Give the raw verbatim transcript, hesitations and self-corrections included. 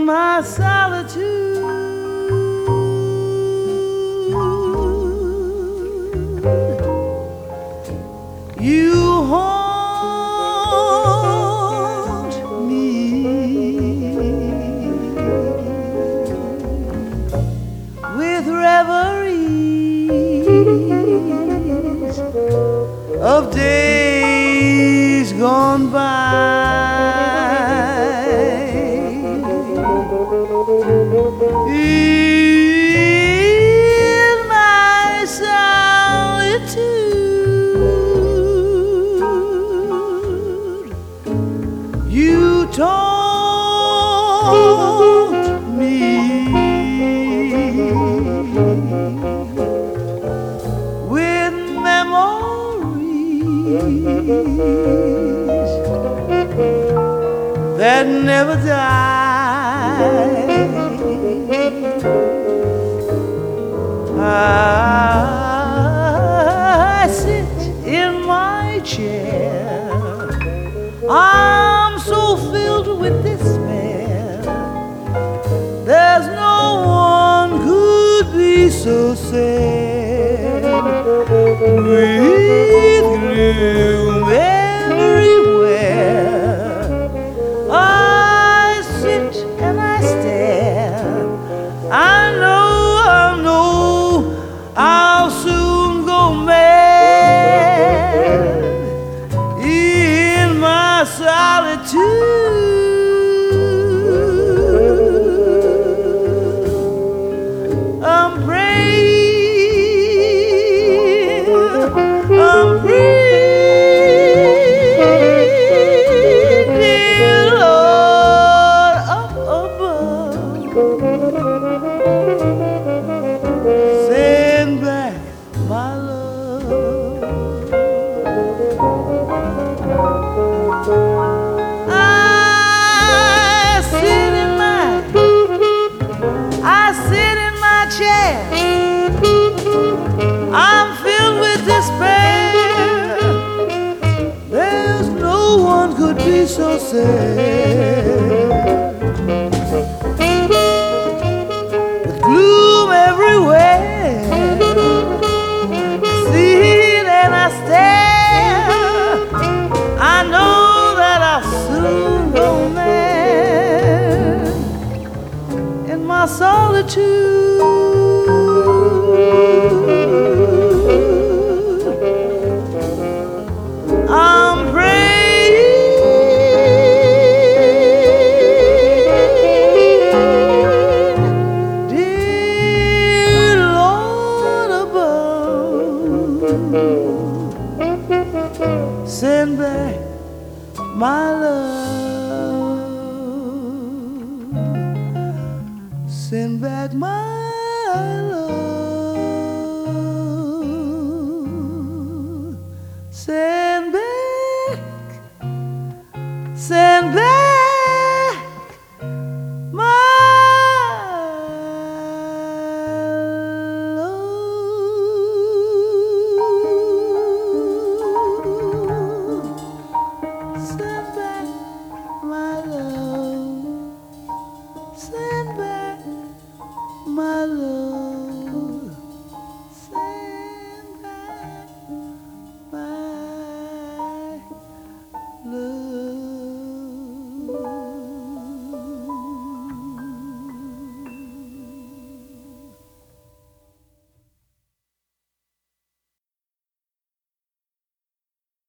my solitude. You haunt me with reveries of days gone by. In my solitude, you taunt me with memories that never die. I sit in my chair, I'm so filled with despair. There's no one could be so sad. Breathe gloom everywhere. I sit and I stare. I know, I know I'll soon go mad in my solitude. I'm praying, I'm praying, dear Lord up above, send back my love. I sit in my, I sit in my chair. I'm filled with despair. There's no one could be so sad. With gloom everywhere, I sit and I stare. I know that I'll soon go mad in my solitude. I'm praying, dear Lord above, send back my love, send back my love, send back, send back my love, send back my love, send back my love, send back my love.